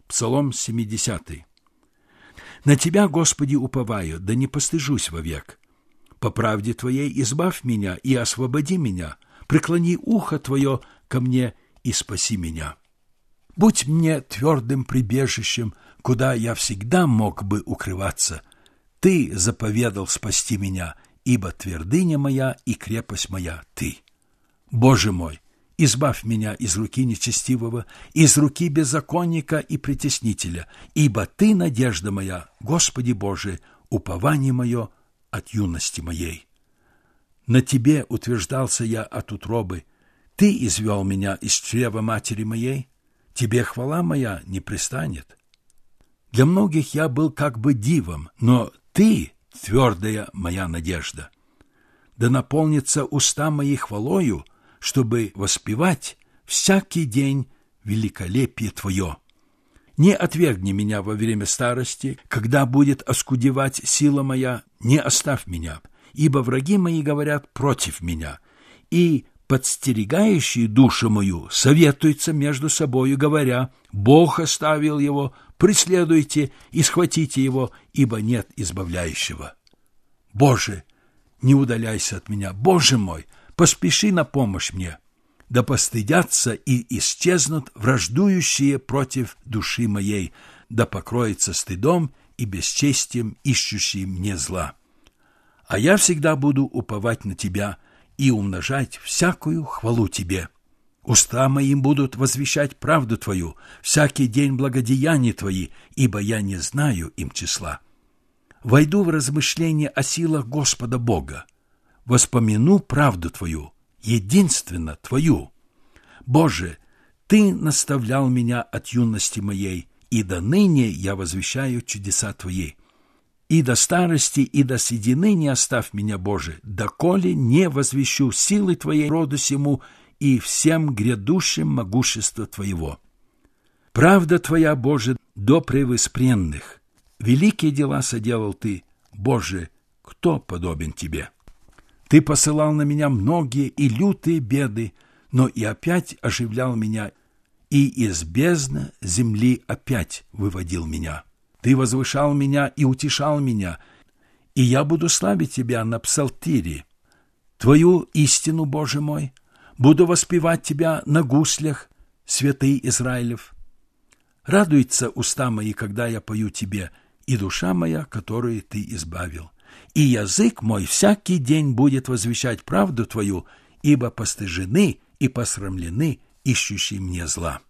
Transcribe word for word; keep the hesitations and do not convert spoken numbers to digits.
Псалом семидесятый. На Тебя, Господи, уповаю, да не постыжусь вовек. По правде Твоей избавь меня и освободи меня, преклони ухо Твое ко мне и спаси меня. Будь мне твердым прибежищем, куда я всегда мог бы укрываться. Ты заповедал спасти меня, ибо твердыня моя и крепость моя Ты. Боже мой, избавь меня из руки нечестивого, из руки беззаконника и притеснителя, ибо Ты надежда моя, Господи Боже, упование мое от юности моей. На Тебе утверждался я от утробы, Ты извел меня из чрева матери моей, Тебе хвала моя не пристанет. Для многих я был как бы дивом, но Ты — твердая моя надежда. Да наполнится уста мои хвалою, чтобы воспевать всякий день великолепие Твое. Не отвергни меня во время старости, когда будет оскудевать сила моя, не оставь меня, ибо враги мои говорят против меня, и подстерегающие душу мою советуются между собою, говоря: Бог оставил его, преследуйте и схватите его, ибо нет избавляющего. Боже, не удаляйся от меня, Боже мой, поспеши на помощь мне, да постыдятся и исчезнут враждующие против души моей, да покроется стыдом и бесчестием ищущие мне зла. А я всегда буду уповать на Тебя и умножать всякую хвалу Тебе. Уста моим будут возвещать правду Твою, всякий день благодеяния Твои, ибо я не знаю им числа. Войду в размышления о силах Господа Бога, воспомяну правду Твою, единственно Твою. Боже, Ты наставлял меня от юности моей, и до ныне я возвещаю чудеса Твои. И до старости, и до седины не оставь меня, Боже, доколе не возвещу силы Твоей роду сему и всем грядущим могущество Твоего. Правда Твоя, Боже, до превоспренных. Великие дела соделал Ты, Боже, кто подобен Тебе? Ты посылал на меня многие и лютые беды, но и опять оживлял меня, и из бездны земли опять выводил меня. Ты возвышал меня и утешал меня, и я буду славить Тебя на псалтире. Твою истину, Боже мой, буду воспевать Тебя на гуслях, святый Израилев. Радуются уста мои, когда я пою Тебе, и душа моя, которую Ты избавил. И язык мой всякий день будет возвещать правду Твою, ибо постыжены и посрамлены ищущие мне зла.